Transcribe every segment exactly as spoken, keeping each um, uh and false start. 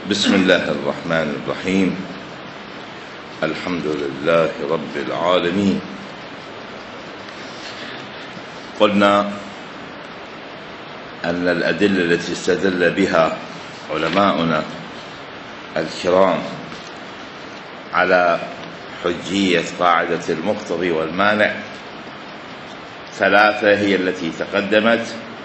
بسم الله الرحمن الرحيم. الحمد لله رب العالمين. قلنا أن الأدلة التي استدل بها علماؤنا الكرام على حجية قاعدة المقتضي والمانع ثلاثة هي التي تقدمت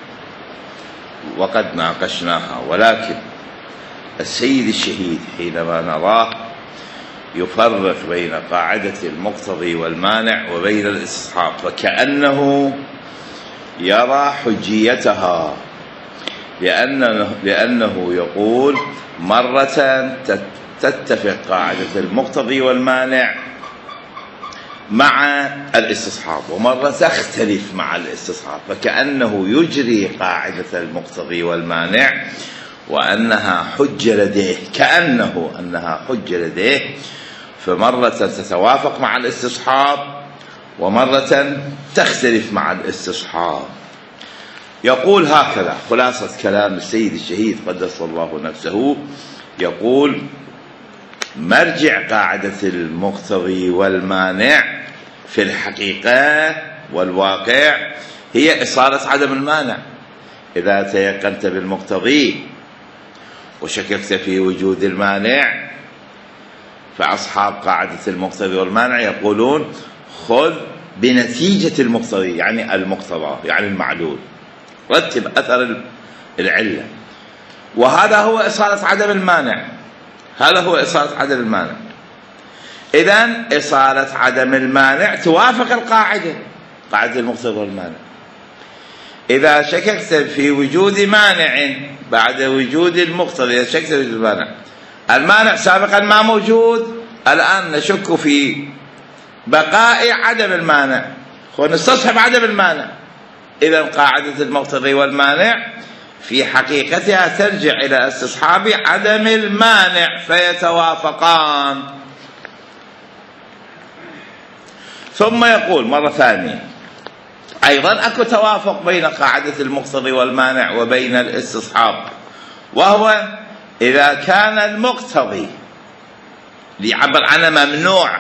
وقد ناقشناها، ولكن السيد الشهيد حينما نراه يفرق بين قاعدة المقتضي والمانع وبين الاستصحاب، فكأنه يرى حجيتها، لأنه, لأنه يقول مرة تتفق قاعدة المقتضي والمانع مع الاستصحاب ومرة تختلف مع الاستصحاب، فكأنه يجري قاعدة المقتضي والمانع وأنها حجة لديه، كأنه أنها حجة لديه، فمرة تتوافق مع الاستصحاب ومرة تختلف مع الاستصحاب. يقول هكذا خلاصة كلام السيد الشهيد قدس الله نفسه، يقول مرجع قاعدة المقتضي والمانع في الحقيقة والواقع هي إصالة عدم المانع. إذا تيقنت بالمقتضي وشككت في وجود المانع، فأصحاب قاعدة المقتضي والمانع يقولون خذ بنتيجة المقتضي، يعني المقتضى يعني المعلول، رتب أثر العلة، وهذا هو إصالة عدم المانع. هذا هو إصالة عدم المانع. إذن إصالة عدم المانع توافق القاعدة، قاعدة المقتضي والمانع. إذا شككت في وجود مانع بعد وجود المقتضي، إذا شككت في وجود المانع، المانع سابقا ما موجود، الآن نشك في بقاء عدم المانع، ونستصحب عدم المانع. إذن قاعدة المقتضي والمانع في حقيقتها ترجع إلى استصحاب عدم المانع فيتوافقان. ثم يقول مرة ثانية أيضا أكو توافق بين قاعدة المقتضي والمانع وبين الاستصحاب، وهو إذا كان المقتضي ليعبر عنه ممنوع،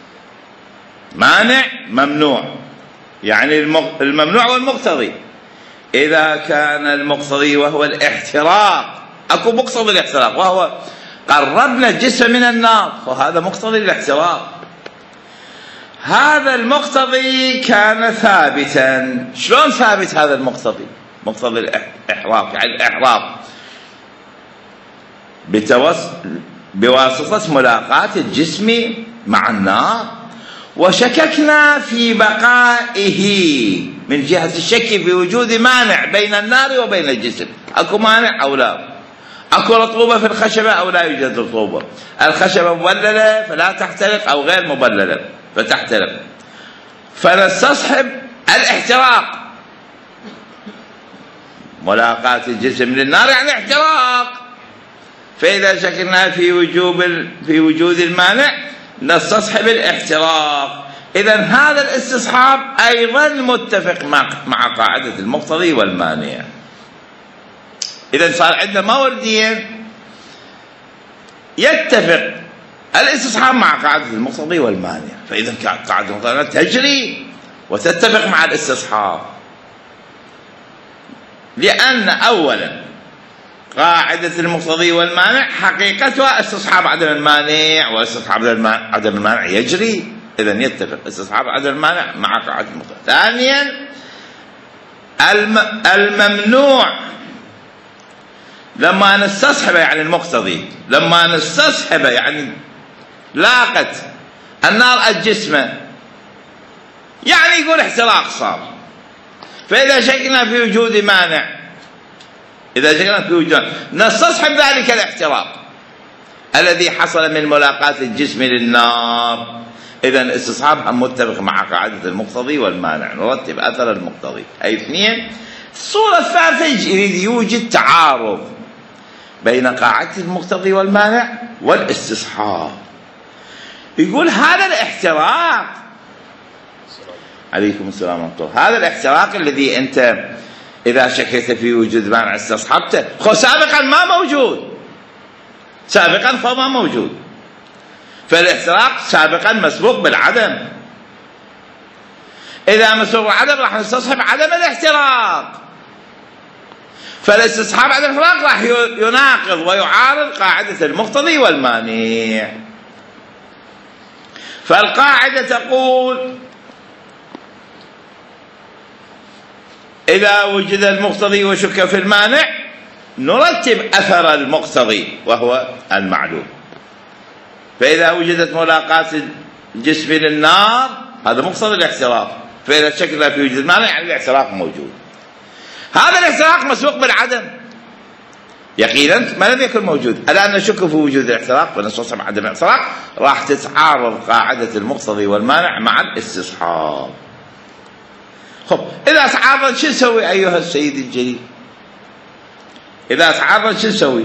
مانع ممنوع، يعني الممنوع والمقتضي. إذا كان المقتضي وهو الاحتراق، أكو مقتضي الاحتراق وهو قربنا الجسم من النار، وهذا مقتضي الاحتراق. هذا المقتضي كان ثابتا. شلون ثابت هذا المقتضي؟ مقتضي الإحراق يعني الإحراق بواسطة ملاقاة الجسم مع النار، وشككنا في بقائه من جهة الشك في وجود مانع بين النار وبين الجسم. أكو مانع أو لا؟ أكو رطوبة في الخشبة أو لا يوجد رطوبة؟ الخشبة مبللة فلا تحترق أو غير مبللة فتحترق، فنستصحب الاحتراق. ملاقاة الجسم للنار يعني احتراق، فإذا شككنا في وجوب في وجود المانع نستصحب الاحتراق. إذن هذا الاستصحاب أيضا متفق مع مع قاعدة المقتضي والمانع. إذن صار عندنا موردين يتفق الاستصحاب مع قاعدة المقتضي والمانع، فإذا قاعدة المقتضي والمانع تجري وتتفق مع الاستصحاب، لأن أولا قاعدة المقتضي والمانع حقيقتها استصحاب عدم المانع، واستصحاب عدم المانع يجري، إذن يتفق استصحاب عدم المانع مع قاعدة المقتضي. ثانيا الممنوع لما نستصحبه يعني المقتضي، لما نستصحبه يعني لاقت النار الجسم، يعني يقول احتراق صار. فإذا شكنا في وجود مانع، إذا شكنا في وجود نستصحب ذلك الاحتراق الذي حصل من ملاقاة الجسم للنار. إذن استصحابها متفق مع قاعدة المقتضي والمانع، نرتب أثر المقتضي. أي اثنين. الصورة الثالثة يريد يوجد تعارض بين قاعدة المقتضي والمانع والاستصحاب. يقول هذا الاحتراق، عليكم السلام ورحمة الله، هذا الاحتراق الذي أنت إذا شكيت في وجود مانع استصحبته، خو سابقا ما موجود، سابقا فما موجود، فالاحتراق سابقا مسبوق بالعدم. إذا مسبوق بالعدم راح نستصحب عدم الاحتراق، فالاستصحاب عدم الاحتراق راح يناقض ويعارض قاعدة المقتضي والمانع. فالقاعدة تقول إذا وجد المقتضي وشك في المانع نرتب أثر المقتضي وهو المعلوم. فإذا وجدت ملاقاة الجسم للنار هذا مقتضي الاحتراق، فإذا شك في وجود المانع يعني الاحتراق موجود. هذا الاحتراق مسبوق بالعدم يقينا ما لم يكن موجود. الآن نشك في وجود الاحتراق فنستصحب عدم الاحتراق، راح تتعارض قاعدة المقتضي والمانع مع الاستصحاب. خب إذا تعارض شو نسوي أيها السيد الجليل؟ إذا تعارض شو نسوي؟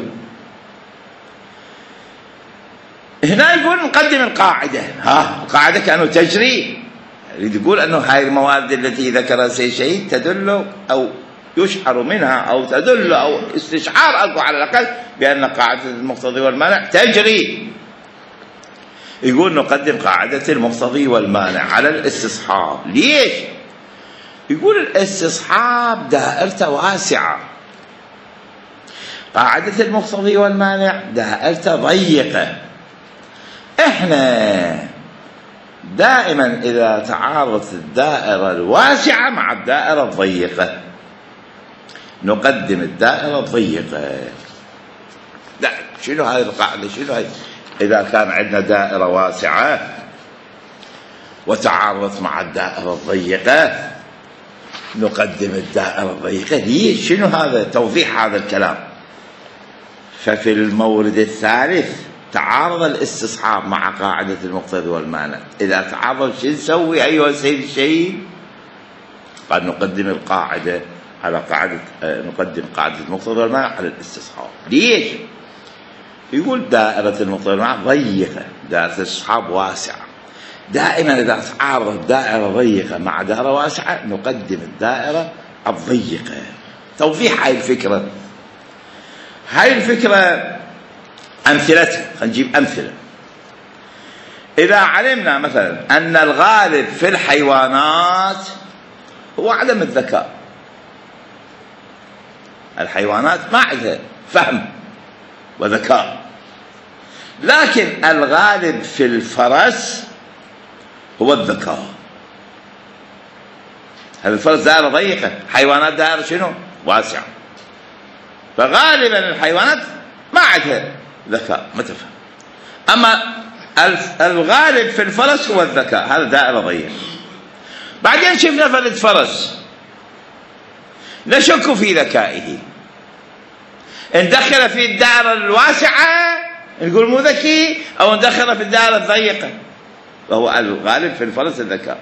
هنا يقول نقدم القاعدة. ها القاعدة كأنه تجري، يريد يقول أنه هاي المواد التي ذكرها السيد الشهيد تدل أو يشعر منها أو تدل أو استشعار أكو على الأقل بأن قاعدة المقتضي والمانع تجري. يقول نقدم قاعدة المقتضي والمانع على الاستصحاب. ليش؟ يقول الاستصحاب دائرته واسعة، قاعدة المقتضي والمانع دائرته ضيقة. احنا دائما إذا تعارضت الدائرة الواسعة مع الدائرة الضيقة نقدم الدائرة الضيقة. لا شنو هاي القاعدة؟ شنو هاي؟ إذا كان عندنا دائرة واسعة وتعارضت مع الدائرة الضيقة نقدم الدائرة الضيقة. ليش؟ شنو هذا؟ توضيح هذا الكلام. ففي المورد الثالث تعارض الاستصحاب مع قاعدة المقتضي والمانع. إذا تعارض شو نسوي أيها السيد الشهيد؟ قال نقدم القاعدة على قاعدة نقدم قاعدة المقتضي والمانع على الاستصحاب. ليش؟ يقول دائرة المقتضي والمانع ضيقة، دائرة الاستصحاب واسعة. دائما إذا تعارض دائرة ضيقة مع دائرة واسعة نقدم الدائرة الضيقة. توضيح هاي الفكرة. هاي الفكرة أمثلتها، خلينا نجيب أمثلة. إذا علمنا مثلا أن الغالب في الحيوانات هو عدم الذكاء، الحيوانات ما عندها فهم وذكاء، لكن الغالب في الفرس هو الذكاء. هذا الفرس دائرة ضيقة، حيوانات دائرة شنو؟ واسعة. فغالبا الحيوانات ما عندها ذكاء ما تفهم. أما الغالب في الفرس هو الذكاء، هذا دائرة ضيقة. بعدين شفنا فلد فرس نشك في ذكائه، إن دخل في الدائرة الواسعة نقول مو ذكي، أو إن دخل في الدائرة الضيقة، وهو الغالب في الفرس الذكاء.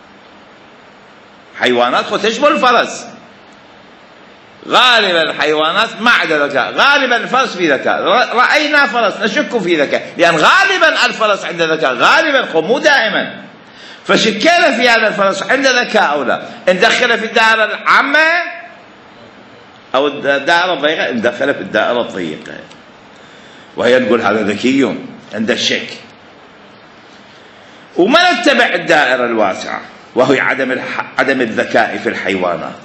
حيوانات وتشمل الفرس، غالبا الحيوانات ما عندها ذكاء، غالبا الفرس في ذكاء. رأينا فرس نشك في ذكاء، لأن غالبا الفرس عنده ذكاء، غالبا مو دائما. فشكينا في هذا الفرس عنده ذكاء أو لا، إن دخل في الدائرة العامة أو الدائرة الضيقة، إن دخل في الدائرة الضيقة، وهي نقول هذا ذكي عنده الشك. وما نتبع الدائرة الواسعة وهي عدم عدم الذكاء في الحيوانات.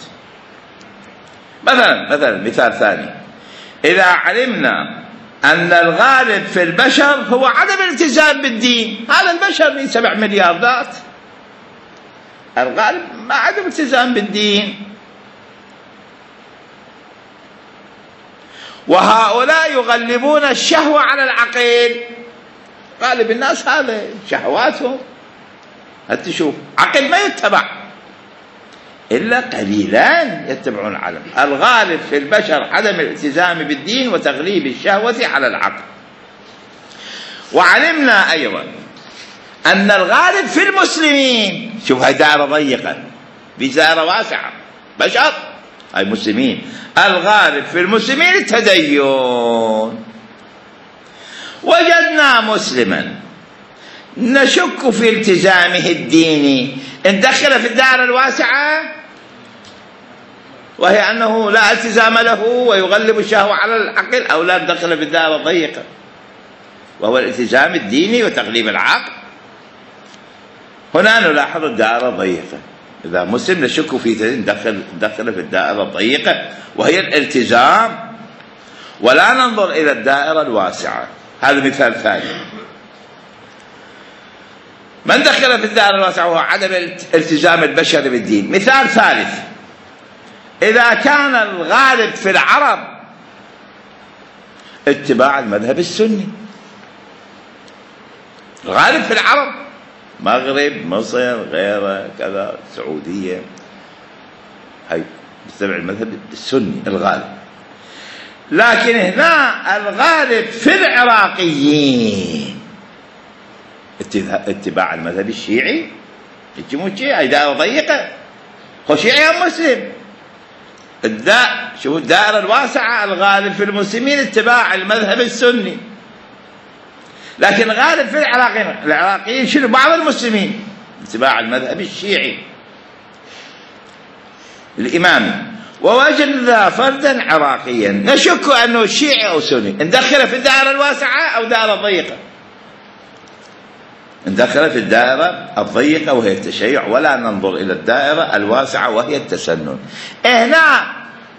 مثلا مثلا مثال ثاني، إذا علمنا أن الغالب في البشر هو عدم الالتزام بالدين، هذا البشر من سبع ملياردات، الغالب ما عدم التزام بالدين، وهؤلاء يغلبون الشهوة على العقل. غالب الناس هذا شهواتهم، هات شوف عقل ما يتبع إلا قليلا يتبعون العلم. الغالب في البشر عدم الالتزام بالدين وتغليب الشهوة على العقل. وعلمنا أيضا أن الغالب في المسلمين، شوف هاي دائرة ضيقة في دائرة واسعة، بشر هاي مسلمين، الغالب في المسلمين التدين. وجدنا مسلما نشك في التزامه الديني، إن دخل في الدائرة الواسعة وهي أنه لا التزام له ويغلب الشهوة على العقل، أو لا دخل في الدائرة الضيقة وهو الالتزام الديني وتغليب العقل. هنا نلاحظ الدائرة الضيقة، إذا مسلم نشك في دخل دخل في الدائرة الضيقة وهي الالتزام، ولا ننظر إلى الدائرة الواسعة. هذا مثال ثاني. من دخل في الدائرة الواسعة وهو عدم التزام البشر بالدين. مثال ثالث، إذا كان الغالب في العرب اتباع المذهب السني، الغالب في العرب مغرب، مصر، غيره، كذا، السعودية، هاي يتبع المذهب السني الغالب. لكن هنا الغالب في العراقيين اتباع المذهب الشيعي. يجي شيعي دائرة ضيقة، هو شيعي أم مسلم؟ الداء شوفوا الدائرة الواسعة، الغالب في المسلمين اتباع المذهب السني، لكن الغالب في العراقيين العراقيين شنو؟ بعض المسلمين اتباع المذهب الشيعي الإمامي. ووجدنا فردا عراقيا نشك أنه شيعي أو سني، ندخله في الدائرة الواسعة أو دائرة ضيقة؟ ندخله في الدائرة الضيقة وهي التشيع، ولا ننظر إلى الدائرة الواسعة وهي التسنن. هنا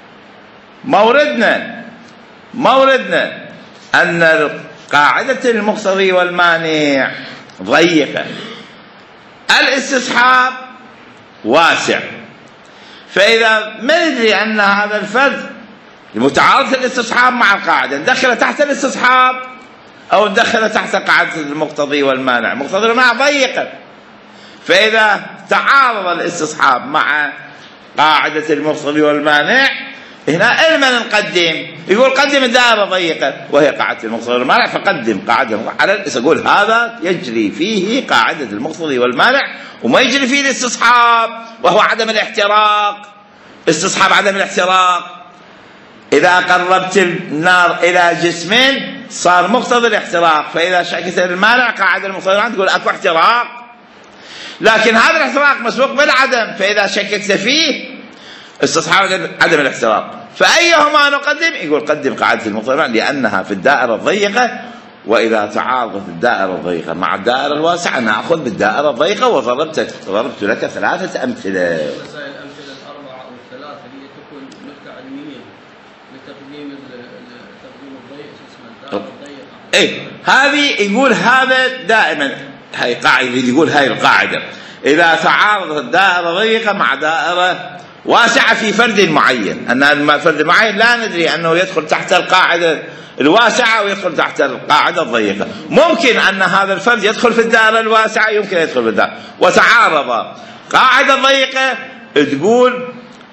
موردنا موردنا أن قاعدة المقتضي والمانع ضيقة، الاستصحاب واسع. فإذا ما ندري أن هذا الفرد متعارض الاستصحاب مع القاعدة، ندخله تحت الاستصحاب أو ندخله تحت قاعدة المقتضي والمانع. المقتضي والمانع ضيقة، فإذا تعارض الاستصحاب مع قاعدة المقتضي والمانع، هنا إلما نقدم، يقول قدم الدائرة ضيقة وهي قاعدة المقتضي والمانع، فقدم قاعدة على الاستصحاب. يقول هذا يجري فيه قاعدة المقتضي والمانع وما يجري فيه الاستصحاب وهو عدم الاحتراق. استصحاب عدم الاحتراق، إذا قربت النار إلى جسم صار مقتضي الاحتراق، فإذا شكت المانع قاعدة المقتضي والمانع تقول أكو احتراق، لكن هذا الاحتراق مسبوق بالعدم، فإذا شككت فيه استصحاب عدم الاحتراق. فأيهما نقدم؟ يقول قدم قاعدة المقتضي والمانع لأنها في الدائرة الضيقة، وإذا تعارضت الدائرة الضيقة مع الدائرة الواسعة نأخذ بالدائرة الضيقة. وضربت ضربت لك ثلاثة أمثلة. الأمثلة الأربعة أو الثلاثة هي تكون نكتة علمية لتقديم تقديم الضيق اسمها الدائرة الضيقة. إيه هذه يقول هذا دائما، هاي قاعدة يقول هاي القاعدة، إذا تعارضت الدائرة الضيقة مع دائرة واسعة في فرد معين، أن فرد معين لا ندري أنه يدخل تحت القاعدة الواسعة ويدخل تحت القاعدة الضيقة. ممكن أن هذا الفرد يدخل في الدائرة الواسعة، يمكن يدخل في الدائرة، وتعارض قاعدة ضيقة تقول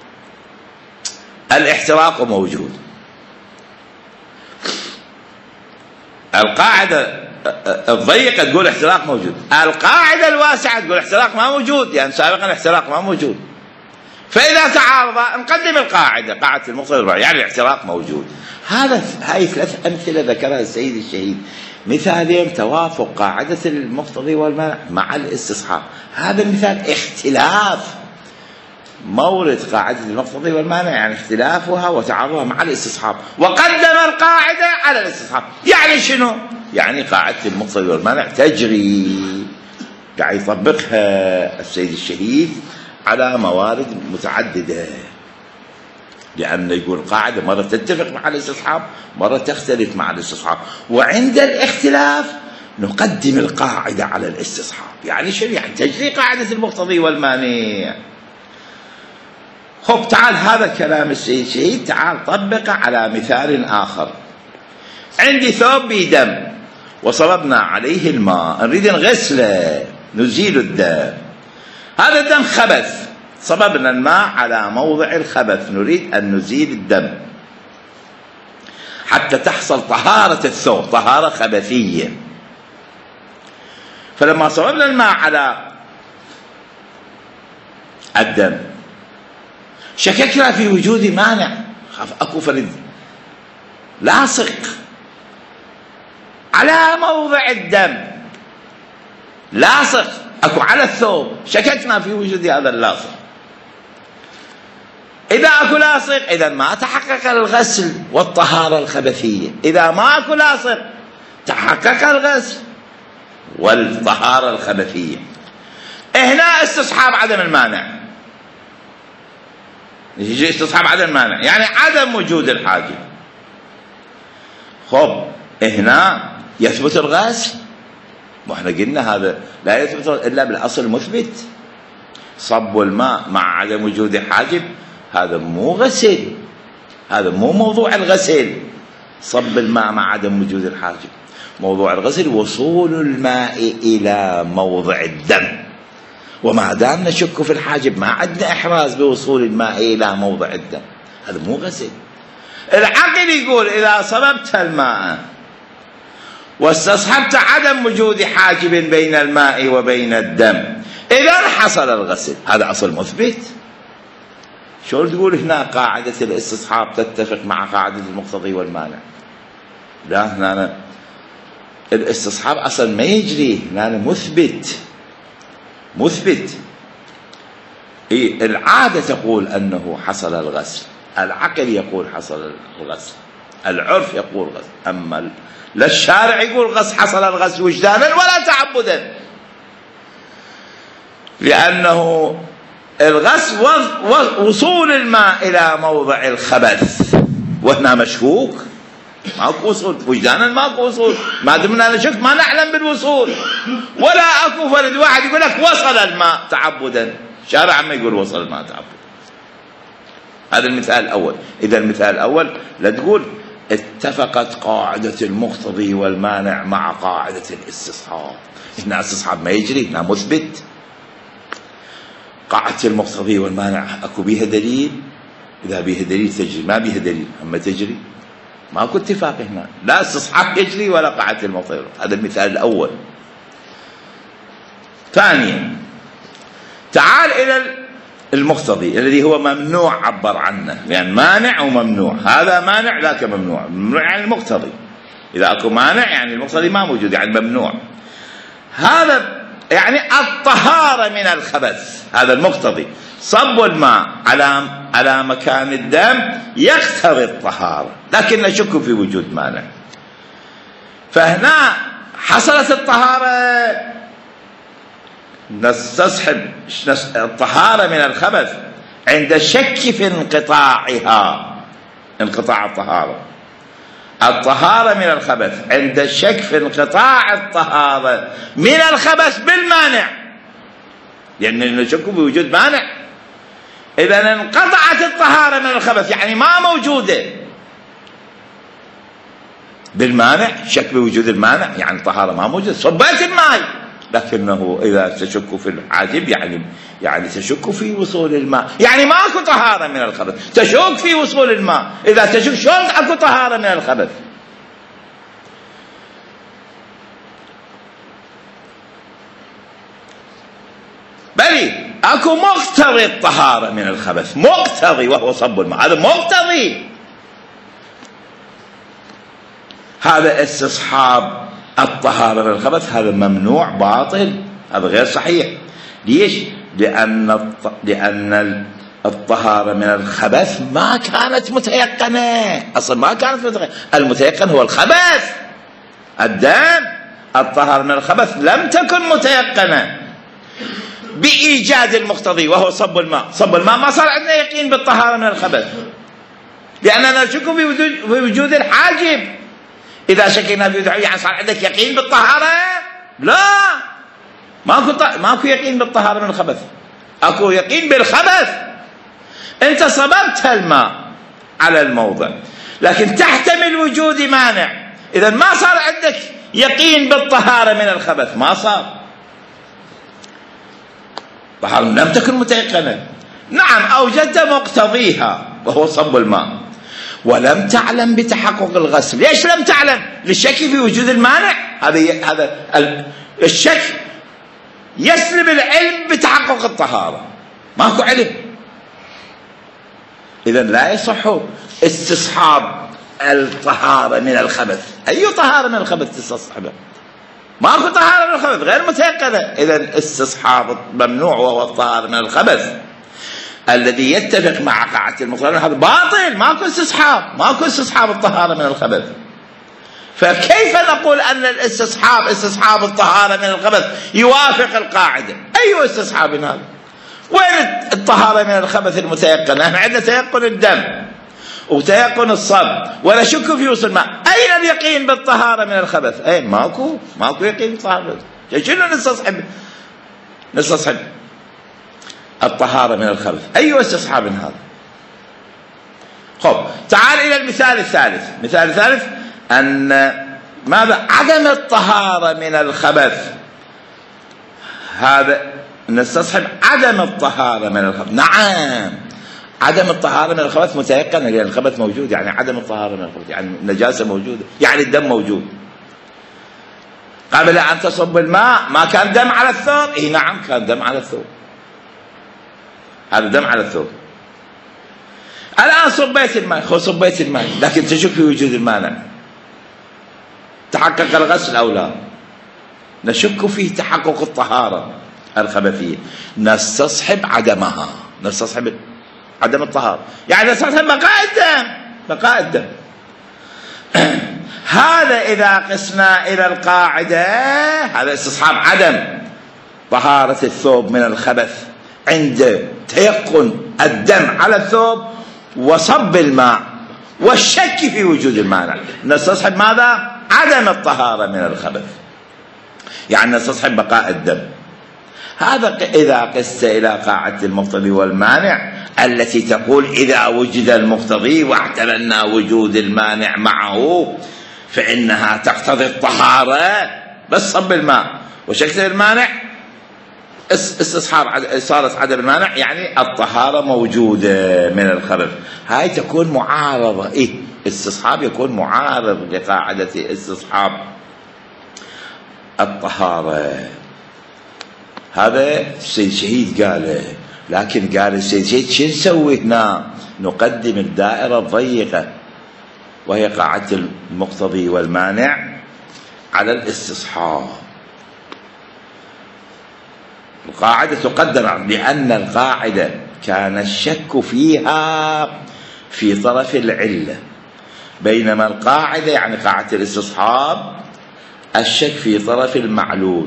الاحتراق موجود، القاعدة الضيقة تقول احتراق موجود، القاعدة الواسعة تقول احتراق ما موجود، يعني سابقا الاحتراق ما موجود. فإذا تعارض نقدم القاعدة، قاعدة المقتضى يعني الاحتراق موجود. هذا هاي ثلاث أمثلة ذكرها السيد الشهيد، مثالين توافق قاعدة المقتضي والمانع مع الاستصحاب. هذا المثال اختلاف مورد قاعدة المقتضي والمانع، يعني اختلافها وتعارضها مع الاستصحاب، وقدم القاعدة على الاستصحاب. يعني شنو؟ يعني قاعدة المقتضي والمانع تجري، يعني يطبقها السيد الشهيد على موارد متعددة، لأن يقول قاعدة مرة تتفق مع الاستصحاب، مرة تختلف مع الاستصحاب، وعند الاختلاف نقدم القاعدة على الاستصحاب. يعني شنو؟ يعني تجري قاعدة المقتضي والمانع. خب تعال هذا كلام السيد الشهيد، تعال طبقه على مثال آخر. عندي ثوب بدم وصببنا عليه الماء، نريد نغسله نزيل الدم، هذا الدم خبث، صببنا الماء على موضع الخبث، نريد أن نزيل الدم حتى تحصل طهارة الثوب، طهارة خبثية. فلما صببنا الماء على الدم شككنا في وجود مانع، خاف أكو فرد لاصق على موضع الدم، لاصق أكو على الثوب، شككنا في وجود هذا اللاصق. إذا أكو لاصق إذا ما تحقق الغسل والطهارة الخبثية، إذا ما أكو لاصق تحقق الغسل والطهارة الخبثية. هنا استصحاب عدم المانع، يجي استصحاب عدم المانع يعني عدم وجود الحاجب. خب هنا يثبت الغسل، واحنا قلنا هذا لا يثبت الا بالاصل المثبت. صب الماء مع عدم وجود حاجب هذا مو غسل، هذا مو موضوع الغسل. صب الماء مع عدم وجود الحاجب، موضوع الغسل وصول الماء الى موضع الدم، وما دام نشك في الحاجب ما عندنا احراز بوصول الماء الى موضع الدم، هذا مو غسل. العقل يقول اذا صببت الماء واستصحبت عدم وجود حاجب بين الماء وبين الدم اذا حصل الغسل، هذا اصل مثبت. شلون تقول هنا قاعدة الاستصحاب تتفق مع قاعدة المقتضي والمانع؟ لا، هنا الاستصحاب اصلا ما يجري، هنا مثبت مثبت. إيه العادة تقول أنه حصل الغسل، العقل يقول حصل الغسل، العرف يقول غسل، أما لا الشارع يقول غسل حصل الغسل وجدانا ولا تعبدا، لأنه الغسل وصول الماء إلى موضع الخبث، وهنا مشكوك ماكو وصول، وجدانا ماكو وصول، ما دمنا نشك ما نعلم بالوصول، ولا اكو فرد واحد يقول لك وصل الماء تعبدا، شارع ما يقول وصل الماء تعبدا. هذا المثال الاول. اذا المثال الاول لا تقول اتفقت قاعدة المقتضي والمانع مع قاعدة الاستصحاب، هنا استصحاب ما يجري، هنا مثبت. قاعدة المقتضي والمانع اكو بيها دليل، اذا بيها دليل تجري، ما بيها دليل اما تجري، ماكو اتفاق هنا، لا استصحاب يجري ولا قاعدة المقتضي. هذا المثال الاول. ثانيا تعال الى المقتضي الذي هو ممنوع عبر عنه، يعني مانع وممنوع، هذا مانع ذاك ممنوع. ممنوع يعني المقتضي، اذا اكو مانع يعني المقتضي ما موجود يعني ممنوع. هذا يعني الطهارة من الخبث، هذا المقتضي. صب الماء على على مكان الدم يقتضي الطهارة، لكن نشك في وجود مانع. فهنا حصلت الطهارة، نستصحب الطهارة من الخبث عند الشك في انقطاعها، انقطاع الطهارة. الطهارة من الخبث عند الشك في انقطاع الطهارة من الخبث بالمانع، لأن يعني نشك بوجود مانع. إذا انقطعت الطهارة من الخبث يعني ما موجودة بالمانع، شك بوجود المانع يعني الطهارة ما موجودة. صبيت الماء لكنه إذا تشك في الحاجب يعني يعني تشك في وصول الماء، يعني ماكو طهارة من الخبث، تشك في وصول الماء. إذا تشك شلون اكو طهارة من الخبث؟ بلي اكو مقتضي الطهارة من الخبث، مقتضي وهو صب الماء، هذا مقتضي. هذا استصحاب الطهارة من الخبث، هذا ممنوع باطل، هذا غير صحيح. ليش؟ لأن الط... لأن الطهارة من الخبث ما كانت متيقنة، أصلا ما كانت متيقنة. المتيقن هو الخبث، الدم. الطهارة من الخبث لم تكن متيقنة بإيجاد المقتضي وهو صب الماء. صب الماء ما صار عندنا يقين بالطهارة من الخبث، لأننا نشك في وجود الحاجب. إذا شكينا في وجود يعني صار عندك يقين بالطهارة؟ لا، ماكو ط... ماكو يقين بالطهارة من الخبث، اكو يقين بالخبث. انت صببت الماء على الموضع لكن تحتمل وجود مانع، اذا ما صار عندك يقين بالطهارة من الخبث، ما صار. طهارة لم تكن متيقنة. نعم أوجدت مقتضيها وهو صب الماء، ولم تعلم بتحقق الغسل. ليش لم تعلم؟ للشك في وجود المانع. هذا هذا الشك يسلب العلم بتحقق الطهارة، ماكو علم. إذن لا يصح استصحاب الطهارة من الخبث. أي طهارة من الخبث تستصحبها؟ ماكو طهارة من الخبث، غير متيقنة. إذن استصحاب ممنوع وهو الطهارة من الخبث الذي يتفق مع قاعدة المقتضي هذا باطل، ماكو استصحاب، ماكو استصحاب الطهارة من الخبث. فكيف نقول أن الاستصحاب استصحاب الطهارة من الخبث يوافق القاعدة؟ أي استصحاب هذا؟ وين الطهارة من الخبث المتيقن؟ نحن عندنا تيقن الدم وتيقن الصب ولا شك في وصول الماء. أين اليقين بالطهارة من الخبث؟ أي ماكو ماكو يقين بالطهارة. شنو نستصحب نستصحب الطهارة من الخبث؟ أي استصحاب هذا؟ خب تعال إلى المثال الثالث. المثال الثالث أن ماذا؟ عدم الطهارة من الخبث. هذا نستصحب عدم الطهارة من الخبث. نعم عدم الطهارة من الخبث متيقن لأن الخبث موجود، يعني عدم الطهارة من الخبث يعني النجاسة موجودة، يعني الدم موجود. قبل أن تصب الماء ما كان دم على الثوب؟ إيه نعم كان دم على الثوب، هذا دم على الثوب. الآن صبيت الماء، خو صبيت الماء لكن تشك في وجود المانع، تحقق الغسل أو لا؟ نشك فيه تحقق الطهارة الخبثية، نستصحب عدمها، نستصحب عدم الطهارة، يعني نستصحب بقاء الدم، بقاء الدم. هذا إذا قسنا إلى القاعدة، هذا استصحاب عدم طهارة الثوب من الخبث عند تيقن الدم على الثوب وصب الماء والشك في وجود المانع. نستصحب ماذا؟ عدم الطهارة من الخبث، يعني نستصحب بقاء الدم. هذا إذا قست إلى قاعدة المقتضي والمانع التي تقول إذا وجد المقتضي واحتملنا وجود المانع معه فإنها تقتضي الطهارة، بس صب الماء وشكل المانع استصحاب صارت عدم المانع، يعني الطهارة موجودة من الخبث. هاي تكون معارضة، إيه استصحاب يكون معارض لقاعدة استصحاب الطهارة. هذا السيد شهيد قاله، لكن قال السيد شهيد شو نسوي هنا؟ نقدم الدائرة الضيقة وهي قاعدة المقتضي والمانع على الاستصحاب. القاعدة تقدم لأن القاعدة كان الشك فيها في طرف العلة، بينما القاعدة يعني قاعدة الاستصحاب الشك في طرف المعلول.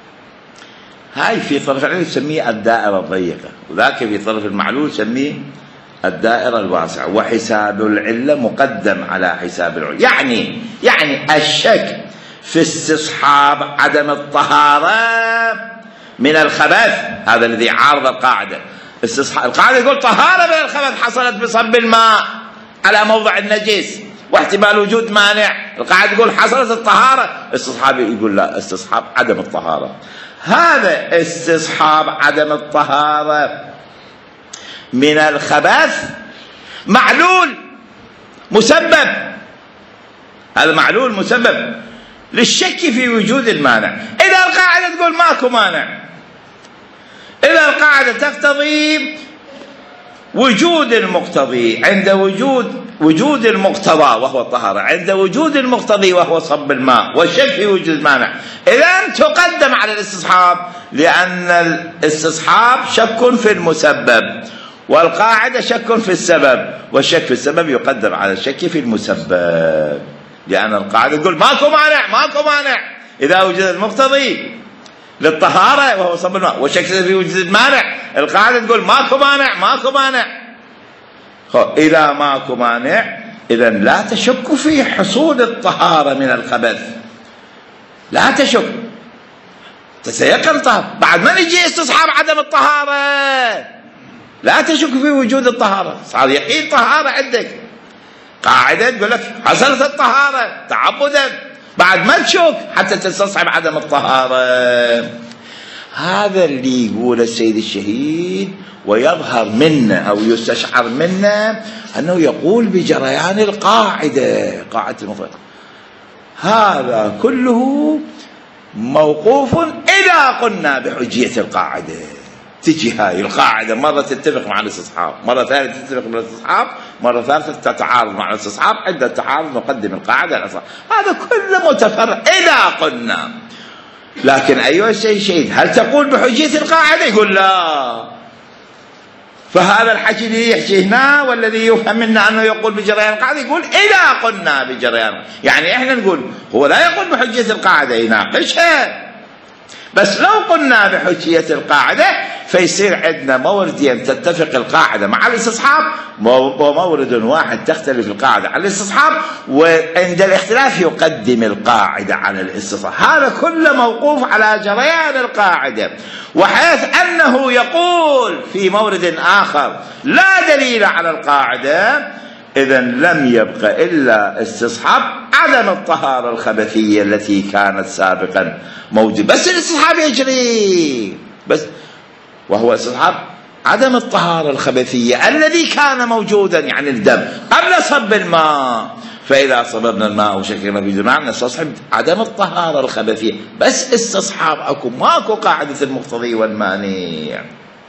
هاي في طرف العلة نسميه الدائرة الضيقة، وذاك في طرف المعلول نسميه الدائرة الواسعة، وحساب العلة مقدم على حساب العلة. يعني يعني الشك في استصحاب عدم الطهارة من الخبث هذا الذي عارض القاعدة. القاعدة يقول طهارة من الخبث حصلت بصب الماء على موضع النجس واحتمال وجود مانع، القاعدة يقول حصلت الطهارة، استصحاب يقول لا، استصحاب عدم الطهارة. هذا استصحاب عدم الطهارة من الخبث معلول مسبب، هذا معلول مسبب للشك في وجود المانع. إذا القاعدة تقول ماكو مانع، إذا القاعدة تقتضي وجود المقتضي عند وجود وجود المقتضى وهو الطهارة، عند وجود المقتضي وهو صب الماء والشك في وجود المانع، إذن تقدم على الاستصحاب، لأن الاستصحاب شك في المسبب والقاعدة شك في السبب، والشك في السبب يقدم على الشك في المسبب، لأن القاعدة تقول ماكو مانع ماكو مانع إذا وجد المقتضي للطهارة وهو صب الماء والشك في وجود المانع، القاعدة تقول ماكو مانع ماكو مانع. إذا ماكو مانع إذن لا تشك في حصول الطهارة من الخبث، لا تشك، تتيقن الطهارة. بعد ما نجي استصحاب عدم الطهارة لا تشك في وجود الطهارة، صار يقين طهارة عندك، قاعدة تقول لك حصلت الطهارة تعبدا، بعد ما تشك حتى تستصحب عدم الطهارة. هذا اللي يقول السيد الشهيد، ويظهر منا أو يستشعر منا أنه يقول بجريان القاعدة، قاعدة المفرد. هذا كله موقوف إذا قلنا بحجية القاعدة. تجي هاي القاعدة مرة تتفق مع الاستصحاب، مرة ثانية تتفق مع الاستصحاب، مرة ثالثة تتعارض مع الاستصحاب، عند التعارض نقدم القاعدة الأصل. هذا كله متفرع إذا قلنا. لكن أيها السيد الشهيد هل تقول بحجية القاعدة؟ يقول لا، فهذا الحكي اللي يحكي هنا والذي يفهم منا أنه يقول بجريان القاعدة، يقول إذا قلنا بجريان، يعني إحنا نقول هو لا يقول بحجية القاعدة، يناقشها، بس لو قلنا بحجية القاعدة فيصير عندنا موردين تتفق القاعدة مع الاستصحاب ومورد واحد تختلف القاعدة على الاستصحاب، وعند الاختلاف يقدم القاعدة على الاستصحاب. هذا كله موقوف على جريان القاعدة، وحيث أنه يقول في مورد آخر لا دليل على القاعدة، إذن لم يبقى إلا استصحاب عدم الطهارة الخبثية التي كانت سابقا موجودة، بس الاستصحاب يجري بس، وهو استصحاب عدم الطهارة الخبثية الذي كان موجودا، يعني الدم قبل صب الماء، فإذا صببنا الماء وشكلنا في جماعة نستصحب عدم الطهارة الخبثية، بس استصحاب أكو ماكو قاعدة المقتضي والمانع.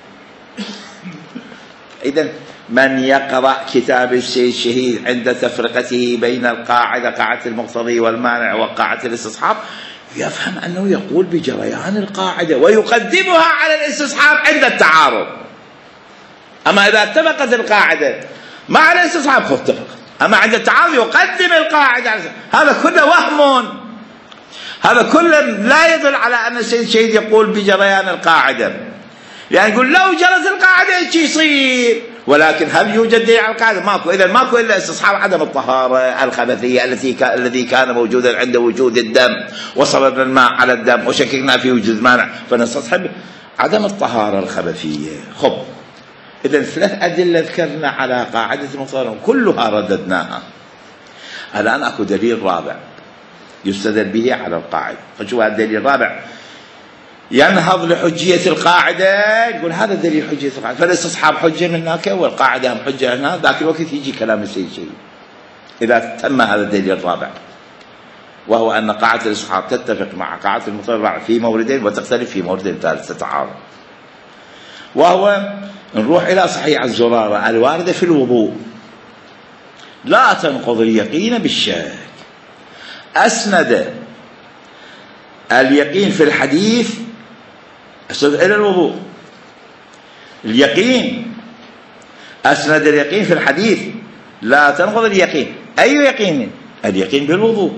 إذن من يقرأ كتاب السيد الشهيد عند تفرقته بين القاعدة قاعدة المقتضي والمانع وقاعدة الاستصحاب يفهم أنه يقول بجريان القاعدة ويقدمها على الاستصحاب عند التعارض. أما إذا اتفقت القاعدة مع الاستصحاب فاتفقت، أما عند التعارض يقدم القاعدة. هذا كله وهم، هذا كله لا يدل على أن السيد الشهيد يقول بجريان القاعدة، يعني يقول لو جرت القاعدة ايش يصير، ولكن هل يوجد دليل على القاعدة؟ ماكو. إذا ماكو إلا استصحاب عدم الطهارة الخبثية التي كا الذي كان موجودا عند وجود الدم، وصببنا الماء على الدم وشككنا في وجود مانع فنستصحب عدم الطهارة الخبثية. خب، إذا ثلاث أدلة ذكرنا على قاعدة المقتضى كلها رددناها. الآن أكو دليل رابع يستدل به على القاعدة. فشو هذا الدليل الرابع؟ ينهض لحجية القاعدة، يقول هذا دليل حجية القاعدة، فالاستصحاب حجة من هناك والقاعدة هم حجة هنا، ذاك الوقت يجي كلام السيد الشهيد إذا تم هذا الدليل الرابع، وهو أن قاعدة الاستصحاب تتفق مع قاعدة المقتضى في موردين وتختلف في مورد ثالث تتعارض. وهو نروح إلى صحيح الزرارة الواردة في الوضوء، لا تنقض اليقين بالشك. أسند اليقين في الحديث إلى الوضوء، اليقين أسند اليقين في الحديث لا تنقض اليقين. أي يقين؟ اليقين بالوضوء.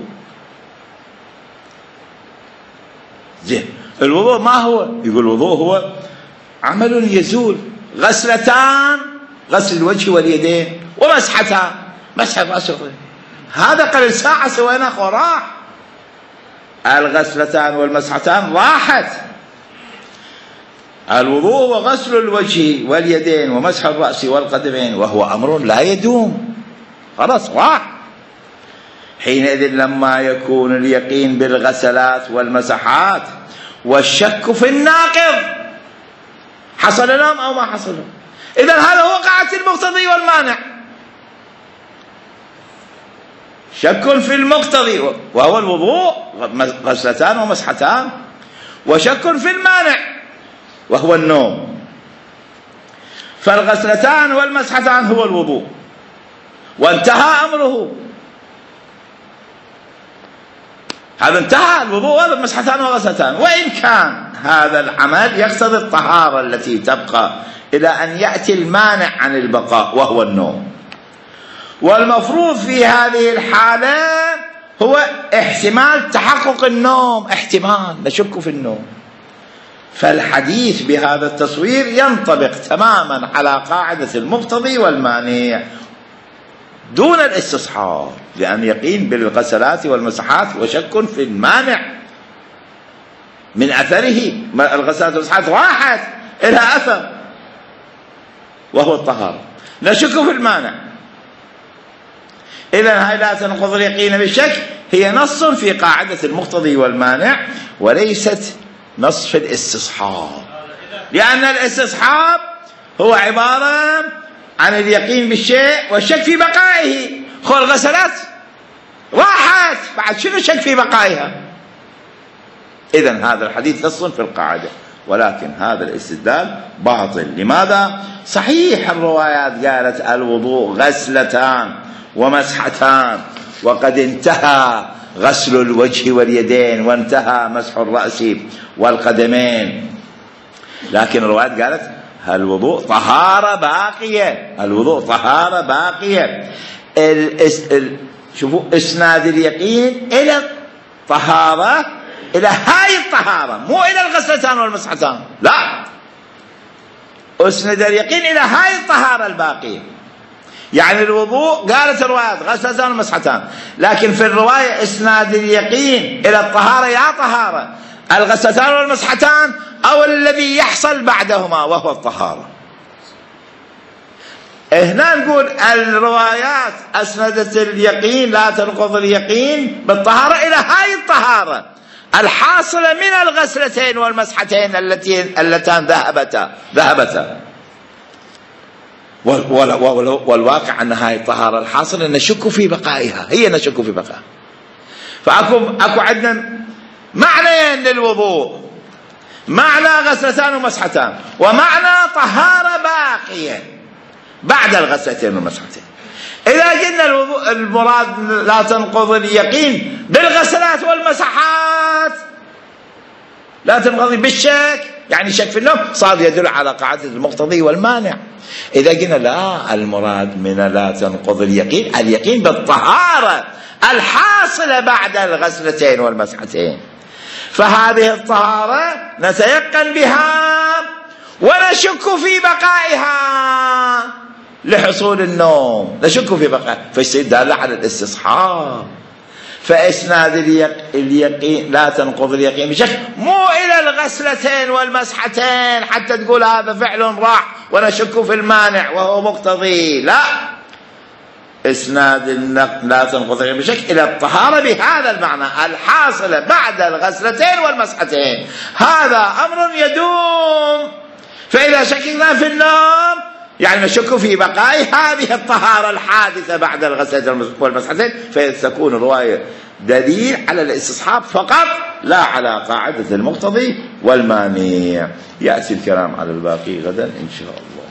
زين، الوضوء ما هو؟ يقول الوضوء هو عمل يزول، غسلتان، غسل الوجه واليدين، ومسحتان، مسح الرأس. هذا قبل ساعة سويناه وراح. الغسلتان والمسحتان راحت. الوضوء وغسل الوجه واليدين ومسح الرأس والقدمين، وهو أمر لا يدوم، خلاص راح. حينئذ لما يكون اليقين بالغسلات والمسحات والشك في الناقض، حصل لهم أو ما حصل لهم، إذن هذا هو قاعدة المقتضي والمانع. شك في المقتضي وهو الوضوء، غسلتان ومسحتان، وشك في المانع وهو النوم. فالغسلتان والمسحتان هو الوضوء وانتهى أمره، هذا انتهى الوضوء والمسحتان والغسلتان. وإن كان هذا العمل يقتضي الطهارة التي تبقى إلى أن يأتي المانع عن البقاء وهو النوم، والمفروض في هذه الحالة هو احتمال تحقق النوم، احتمال نشك في النوم. فالحديث بهذا التصوير ينطبق تماما على قاعدة المقتضي والمانع دون الاستصحاب، لأن يقين بالغسلات والمسحات وشك في المانع من أثره. الغسلات والمسحات راحت إلها أثر وهو الطهارة، نشك في المانع. إذن هاي لا تنقض اليقين بالشك هي نص في قاعدة المقتضي والمانع وليست نص في الاستصحاب، لأن الاستصحاب هو عبارة عن اليقين بالشيء والشك في بقائه. خو الغسلات راحت، بعد شنو شك في بقائها؟ إذن هذا الحديث نص في القاعدة، ولكن هذا الاستدلال باطل. لماذا؟ صحيح الروايات قالت الوضوء غسلتان ومسحتان، وقد انتهى غسل الوجه واليدين وانتهى مسح الرأس والقدمين، لكن الروايات قالت الوضوء طهارة باقية، الوضوء طهارة باقية. الإس... ال... شوفوا إسناد اليقين إلى الطهارة، إلى هاي الطهارة، مو إلى الغسلتان والمسحتان، لا، أسند اليقين إلى هاي الطهارة الباقية. يعني الوضوء قالت الروايات غسلتان ومسحتان، لكن في الرواية إسناد اليقين إلى الطهارة، يا طهارة الغسلتان والمسحتان أو الذي يحصل بعدهما وهو الطهارة. هنا نقول الروايات أسندت اليقين لا تنقض اليقين بالطهارة إلى هاي الطهارة الحاصلة من الغسلتين والمسحتين التي اللتان ذهبتا ذهبتا والواقع أن هاي الطهارة الحاصلة نشك في بقائها، هي نشك في بقائها. فأكو أكو عندنا معنيين للوضوء، معنى غسلتان ومسحتان، ومعنى طهارة باقية بعد الغسلتين والمسحتين. إذا قلنا الوضوء المراد لا تنقض اليقين بالغسلات والمسحات، لا تنقضي بالشك، يعني شك في النوم، صار يدل على قاعدة المقتضي والمانع. إذا قلنا لا، المراد من لا تنقض اليقين اليقين بالطهارة الحاصلة بعد الغسلتين والمسحتين، فهذه الطهارة نتيقن بها ونشك في بقائها لحصول النوم، نشك في بقائها، فيصير دالة على الاستصحاب. فإسناد اليقين لا تنقض اليقين بشك مو إلى الغسلتين والمسحتين حتى تقول هذا فعل راح ونشك في المانع وهو مقتضي، لا، إسناد لا تنقض اليقين بشك إلى الطهارة بهذا المعنى الحاصلة بعد الغسلتين والمسحتين. هذا أمر يدوم، فإذا شككنا في النوم يعني نشك في بقاء هذه الطهارة الحادثة بعد الغسلتين والمسحتين، فتكون الرواية دليل على الاستصحاب فقط لا على قاعدة المقتضي والمانع. يأتي الكلام على الباقي غدا إن شاء الله.